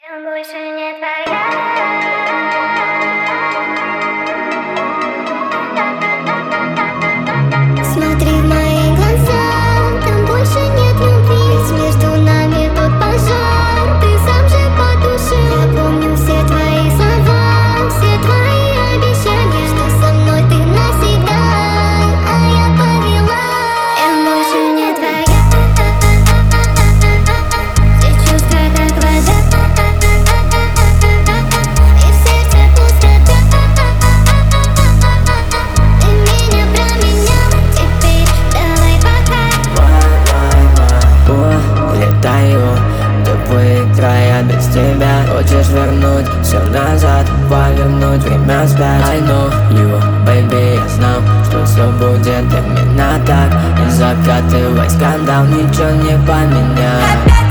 Я больше не твоя. Смотри в мои глаза, там больше нет любви. Ведь между нами тот пожар, ты сам же по душе. Я помню все твои слова, все твои обещания, что со мной ты навсегда, а я повела. Я больше не твоя. Все чувства как вода, и в сердце пустота. Ты меня променял, теперь давай пока. Улетаю, тупые края без тебя. Хочешь вернуть все назад, повернуть время вспять. I know you, baby, я знал, что все будет именно так. Не закатывай скандал, ничего не поменять.